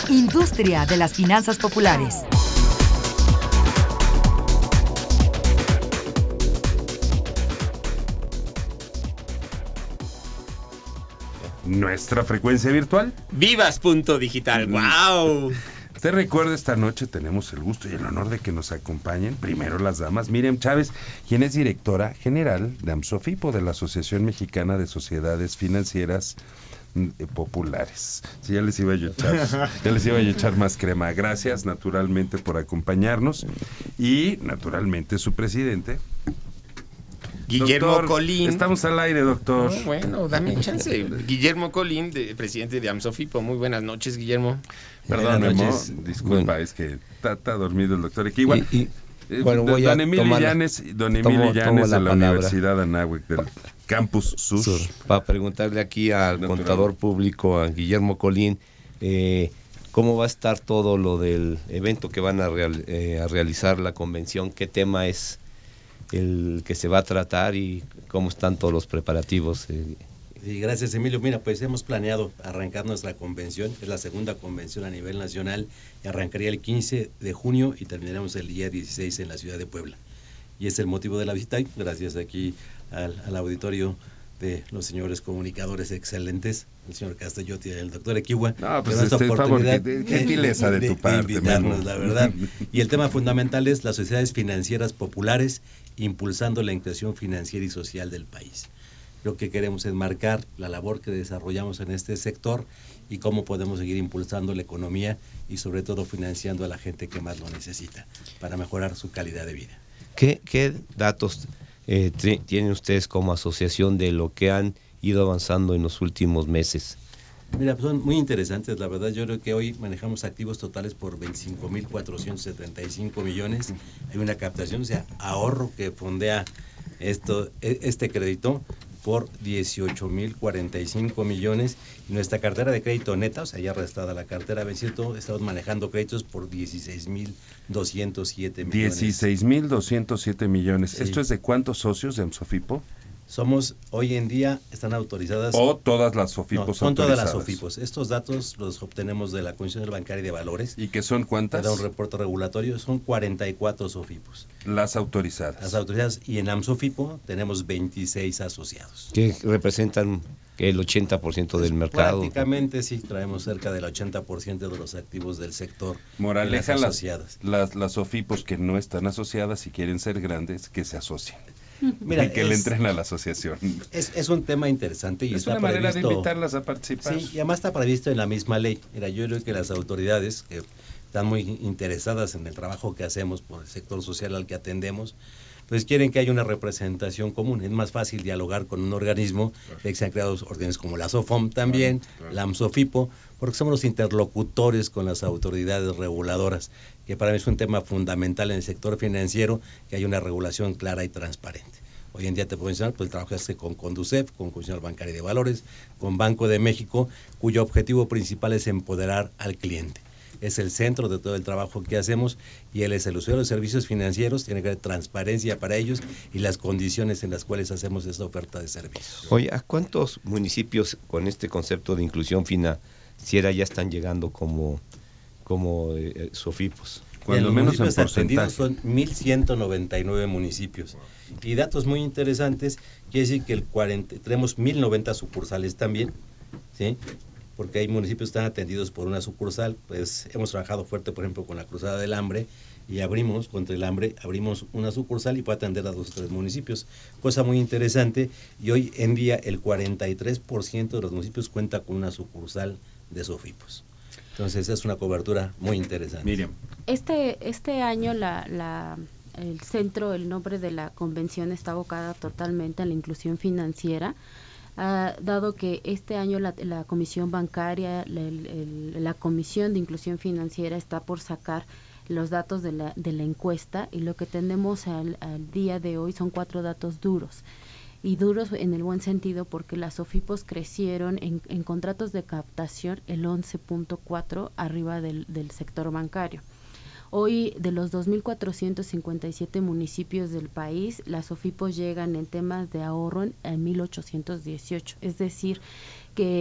Industria de las finanzas populares. Nuestra frecuencia virtual. Vivas.digital. ¡Wow! Te recuerdo, esta noche tenemos el gusto y el honor de que nos acompañen primero las damas. Miriam Chávez, quien es directora general de AMSOFIPO, de la Asociación Mexicana de Sociedades Financieras Populares. Sí, ya les iba a echar más crema. Gracias, naturalmente, por acompañarnos. Y, naturalmente, su presidente, Guillermo doctor, Colín. Estamos al aire, doctor. Oh, bueno, dame chance. Guillermo Colín, presidente de AMSOFIPO. Muy buenas noches, Guillermo. Perdón, Memo, disculpa, bueno. Es que está dormido el doctor Equihua. Bueno, voy don a Emilio tomar Llanes de la palabra. Universidad Anáhuac del Campus Sur. Para preguntarle aquí al contador público, a Guillermo Colín, ¿cómo va a estar todo lo del evento que van a realizar, la convención? ¿Qué tema es el que se va a tratar y cómo están todos los preparativos? Sí, gracias, Emilio. Mira, pues hemos planeado arrancar nuestra convención, es la segunda convención a nivel nacional, y arrancaría el 15 de junio y terminaremos el día 16 en la ciudad de Puebla. Y es el motivo de la visita, y gracias aquí al auditorio de los señores comunicadores excelentes, el señor Castellotti y el doctor Equihua. No, pues gentileza de tu parte, de invitarnos, la verdad. Y el tema fundamental es las sociedades financieras populares impulsando la inclusión financiera y social del país. Lo que queremos es marcar la labor que desarrollamos en este sector y cómo podemos seguir impulsando la economía y sobre todo financiando a la gente que más lo necesita para mejorar su calidad de vida. ¿Qué datos tienen ustedes como asociación de lo que han ido avanzando en los últimos meses? Mira, pues son muy interesantes, la verdad. Yo creo que hoy manejamos activos totales por 25.475 millones. Hay una captación, o sea, ahorro que fondea este crédito por 18.045 millones. Y nuestra cartera de crédito neta, o sea, ya restada la cartera vencida, estamos manejando créditos por 16.207 millones. 16.207 millones. Sí. ¿Esto es de cuántos socios de AMSOFIPO? Somos, hoy en día, están autorizadas... ¿O todas las SOFIPOS son autorizadas? Todas las SOFIPOS. Estos datos los obtenemos de la Comisión Bancaria y de Valores. ¿Y qué son cuántas? Da un reporte regulatorio, son 44 SOFIPOS. Las autorizadas. Las autorizadas, y en AMSOFIPO tenemos 26 asociados. Que representan el 80% del mercado. Prácticamente sí, traemos cerca del 80% de los activos del sector. Moraleja, las SOFIPOS que no están asociadas y quieren ser grandes, que se asocien. Mira, que le entren a la asociación. Es un tema interesante y es está una manera previsto, de invitarlas a participar. Sí, y además está previsto en la misma ley. Mira, yo creo que las autoridades que están muy interesadas en el trabajo que hacemos por el sector social al que atendemos, pues quieren que haya una representación común. Es más fácil dialogar con un organismo, que se han creado órdenes como la SOFOM también, la AMSOFIPO, porque somos los interlocutores con las autoridades reguladoras, que para mí es un tema fundamental en el sector financiero, que haya una regulación clara y transparente. Hoy en día te puedo mencionar pues, el trabajo que hace con CONDUCEF, con Comisión Bancaria de Valores, con Banco de México, cuyo objetivo principal es empoderar al cliente. Es el centro de todo el trabajo que hacemos y él es el usuario de servicios financieros, tiene que haber transparencia para ellos y las condiciones en las cuales hacemos esta oferta de servicios. Oye, ¿a cuántos municipios con este concepto de inclusión financiera ya están llegando como SOFIPOS? Cuando menos en porcentaje. Son 1.199 municipios. Y datos muy interesantes, quiere decir que tenemos 1.090 sucursales también, ¿sí? Porque hay municipios que están atendidos por una sucursal. Pues hemos trabajado fuerte, por ejemplo, con la Cruzada del Hambre, y contra el hambre, abrimos una sucursal y puede atender a 2 o 3 municipios. Cosa muy interesante, y hoy en día el 43% de los municipios cuenta con una sucursal de SOFIPOS. Entonces es una cobertura muy interesante. Miriam. Este año el nombre de la convención está abocada totalmente a la inclusión financiera. Dado que este año la Comisión Bancaria, la Comisión de Inclusión Financiera está por sacar los datos de la encuesta, y lo que tenemos al día de hoy son 4 datos duros. Y duros en el buen sentido, porque las SOFIPOS crecieron en contratos de captación el 11.4 arriba del sector bancario. Hoy, de los 2.457 municipios del país, las SOFIPOS llegan en temas de ahorro en 1.818. Es decir, que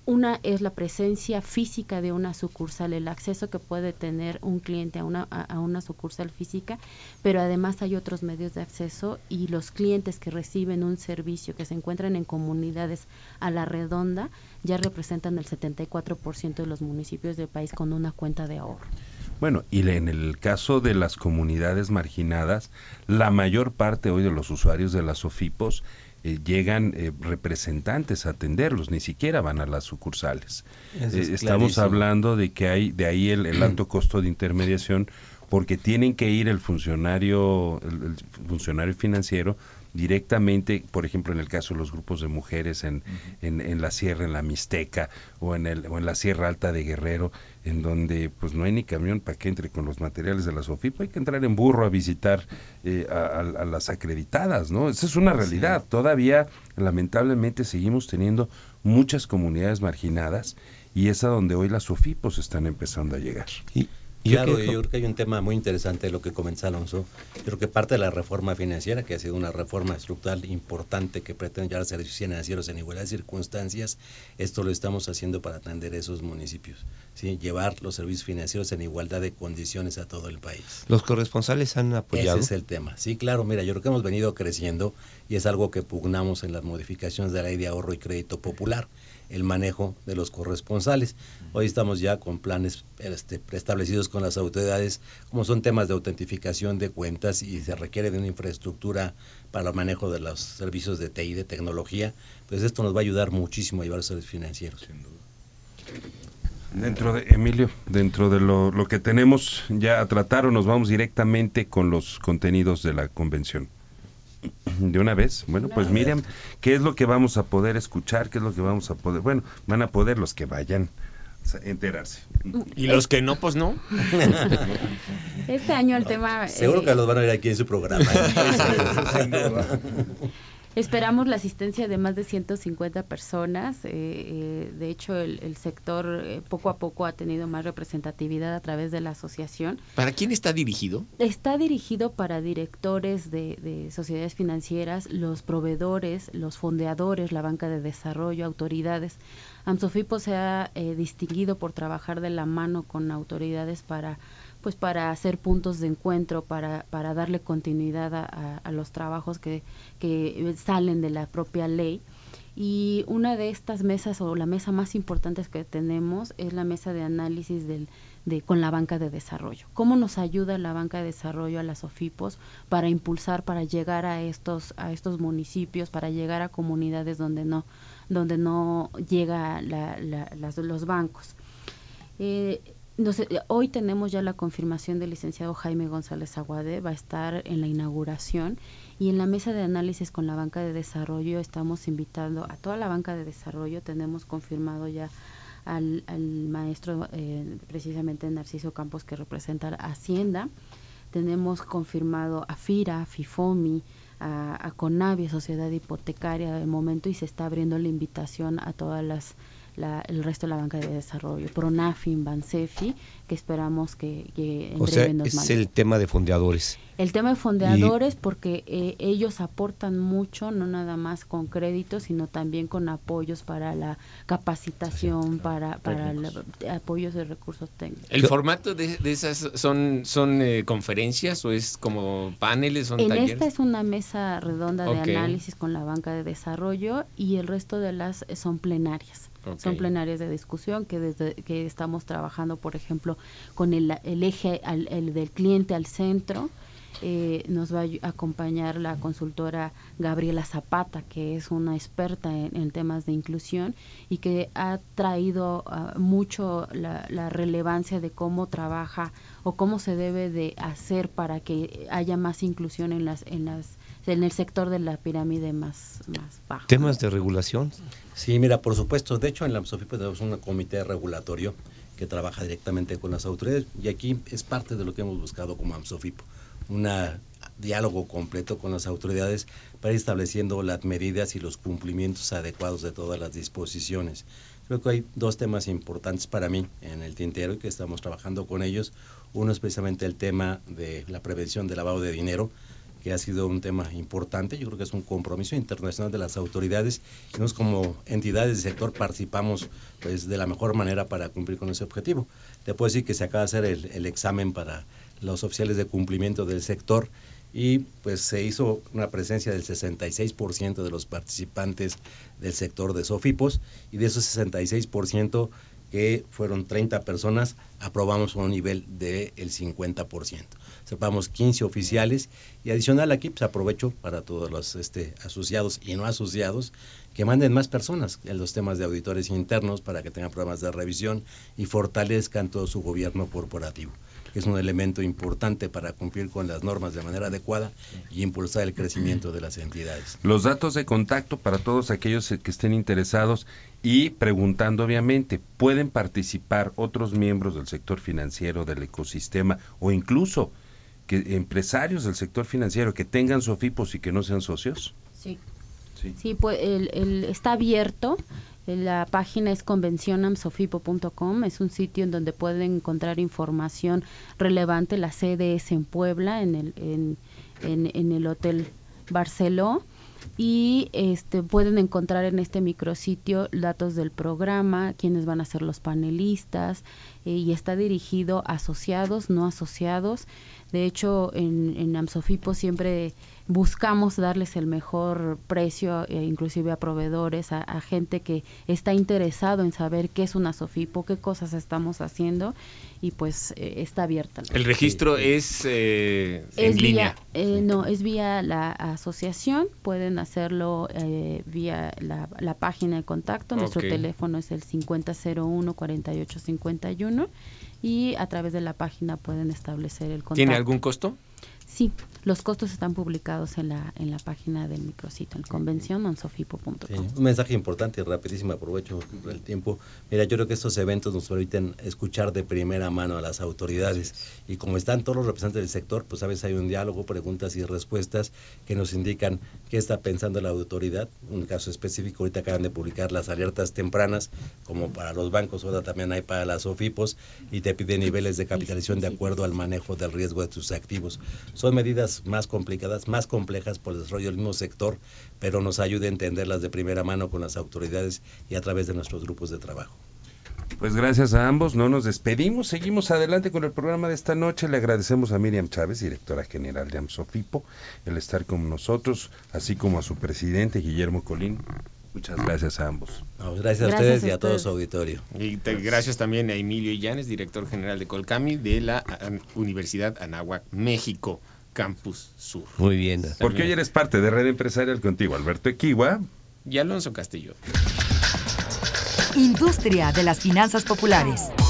Una es la presencia física de una sucursal, el acceso que puede tener un cliente a una sucursal física, pero además hay otros medios de acceso y los clientes que reciben un servicio, que se encuentran en comunidades a la redonda, ya representan el 74% de los municipios del país con una cuenta de ahorro. Bueno, y en el caso de las comunidades marginadas, la mayor parte hoy de los usuarios de las SOFIPOS llegan representantes a atenderlos, ni siquiera van a las sucursales. Estamos hablando de que hay de ahí el alto costo de intermediación, porque tienen que ir el funcionario financiero directamente, por ejemplo, en el caso de los grupos de mujeres en la sierra, en la Mixteca o en la Sierra Alta de Guerrero, en donde pues no hay ni camión para que entre con los materiales de la SOFIPO, hay que entrar en burro a visitar a las acreditadas, ¿no? Esa es una realidad. Sí. Todavía, lamentablemente, seguimos teniendo muchas comunidades marginadas y es a donde hoy las SOFIPOS están empezando a llegar. Claro, yo creo que hay un tema muy interesante de lo que comenta Alonso. Yo creo que parte de la reforma financiera, que ha sido una reforma estructural importante que pretende llevar servicios financieros en igualdad de circunstancias, esto lo estamos haciendo para atender esos municipios, ¿sí? Llevar los servicios financieros en igualdad de condiciones a todo el país. ¿Los corresponsales han apoyado? Ese es el tema. Sí, claro, mira, yo creo que hemos venido creciendo y es algo que pugnamos en las modificaciones de la Ley de Ahorro y Crédito Popular, el manejo de los corresponsales. Hoy estamos ya con planes preestablecidos con las autoridades, como son temas de autentificación de cuentas y se requiere de una infraestructura para el manejo de los servicios de TI, de tecnología, pues esto nos va a ayudar muchísimo a llevar los servicios financieros. Dentro de lo que tenemos ya a tratar, o nos vamos directamente con los contenidos de la convención. De una vez, bueno, pues Miriam, ¿qué es lo que vamos a poder escuchar? ¿Qué es lo que vamos a poder? Bueno, van a poder los que vayan a enterarse. Y los que no, pues no. Este año el tema... Seguro que los van a ver aquí en su programa. Esperamos la asistencia de más de 150 personas. De hecho, el sector poco a poco ha tenido más representatividad a través de la asociación. ¿Para quién está dirigido? Está dirigido para directores de sociedades financieras, los proveedores, los fondeadores, la banca de desarrollo, autoridades. AMSOFIPO se ha distinguido por trabajar de la mano con autoridades para hacer puntos de encuentro, para darle continuidad a los trabajos que salen de la propia ley. Y una de estas mesas, o la mesa más importante que tenemos, es la mesa de análisis con la banca de desarrollo. ¿Cómo nos ayuda la banca de desarrollo a las SOFIPOS para impulsar, para llegar a estos municipios, para llegar a comunidades donde no llega los bancos? Hoy tenemos ya la confirmación del licenciado Jaime González Aguade, va a estar en la inauguración, y en la mesa de análisis con la banca de desarrollo estamos invitando a toda la banca de desarrollo. Tenemos confirmado ya al maestro, precisamente Narciso Campos, que representa a Hacienda. Tenemos confirmado a FIRA, a FIFOMI, a CONAVI, Sociedad Hipotecaria de momento, y se está abriendo la invitación a todas el resto de la banca de desarrollo, PRONAFIN, BANSEFI, que esperamos que en breve nos manden. Es el tema de fondeadores. El tema de fondeadores, porque ellos aportan mucho, no nada más con créditos, sino también con apoyos para la capacitación, para apoyos de recursos técnicos. ¿El formato de esas son conferencias o es como paneles, son talleres? Esta es una mesa redonda de análisis con la banca de desarrollo, y el resto de las son plenarias. Son plenarias de discusión que estamos trabajando, por ejemplo, con el eje el del cliente al centro. Nos va a acompañar la consultora Gabriela Zapata, que es una experta en temas de inclusión y que ha traído mucho la relevancia de cómo trabaja o cómo se debe de hacer para que haya más inclusión en el sector de la pirámide más bajo. ¿Temas de regulación? Sí, mira, por supuesto. De hecho, en la AMSOFIPO tenemos un comité regulatorio que trabaja directamente con las autoridades, y aquí es parte de lo que hemos buscado como AMSOFIPO, un diálogo completo con las autoridades para ir estableciendo las medidas y los cumplimientos adecuados de todas las disposiciones. Creo que hay dos temas importantes para mí en el tintero y que estamos trabajando con ellos. Uno es precisamente el tema de la prevención del lavado de dinero, que ha sido un tema importante. Yo creo que es un compromiso internacional de las autoridades y nosotros como entidades del sector participamos pues de la mejor manera para cumplir con ese objetivo. Te puedo decir que se acaba de hacer el examen para los oficiales de cumplimiento del sector y pues se hizo una presencia del 66% de los participantes del sector de SOFIPOS, y de esos 66%, que fueron 30 personas, aprobamos a un nivel del 50%. Sepamos 15 oficiales, y adicional aquí pues aprovecho para todos los asociados y no asociados que manden más personas en los temas de auditores internos para que tengan programas de revisión y fortalezcan todo su gobierno corporativo, que es un elemento importante para cumplir con las normas de manera adecuada y impulsar el crecimiento de las entidades. Los datos de contacto para todos aquellos que estén interesados y preguntando, obviamente, ¿pueden participar otros miembros del sector financiero, del ecosistema, o incluso que empresarios del sector financiero que tengan SOFIPOS y que no sean socios? Sí, pues está abierto. La página es convencionamsofipo.com, es un sitio en donde pueden encontrar información relevante. La sede es en Puebla, en el Hotel Barceló, y pueden encontrar en este micrositio datos del programa, quiénes van a ser los panelistas, y está dirigido a asociados, no asociados. De hecho, en AMSOFIPO siempre buscamos darles el mejor precio, inclusive a proveedores, a gente que está interesado en saber qué es una SOFIPO, qué cosas estamos haciendo, y pues está abierta. ¿El registro es en línea? No, es vía la asociación. Pueden hacerlo vía la página de contacto. Nuestro teléfono es el 5001-4851, y a través de la página pueden establecer el contacto. ¿Tiene algún costo? Sí, los costos están publicados en la página del micrositio, en convencionamsofipo.com. Sí, un mensaje importante y rapidísimo, aprovecho el tiempo. Mira, yo creo que estos eventos nos permiten escuchar de primera mano a las autoridades, y como están todos los representantes del sector, pues a veces hay un diálogo, preguntas y respuestas que nos indican qué está pensando la autoridad. Un caso específico, ahorita acaban de publicar las alertas tempranas, como para los bancos, ahora también hay para las SOFIPOS, y te piden niveles de capitalización de acuerdo al manejo del riesgo de tus activos. Son medidas más complicadas, más complejas por el desarrollo del mismo sector, pero nos ayuda a entenderlas de primera mano con las autoridades y a través de nuestros grupos de trabajo. Pues gracias a ambos, no nos despedimos, seguimos adelante con el programa de esta noche. Le agradecemos a Miriam Chávez, directora general de AMSOFIPO, el estar con nosotros, así como a su presidente, Guillermo Colín. Muchas gracias a ambos. Gracias a ustedes y a todo su auditorio. Y gracias también a Emilio Illanes, director general de Colcami, de la Universidad Anáhuac, México, Campus Sur. Muy bien. Porque hoy eres parte de Red Empresarial contigo, Alberto Equigua y Alonso Castillo. Industria de las finanzas populares.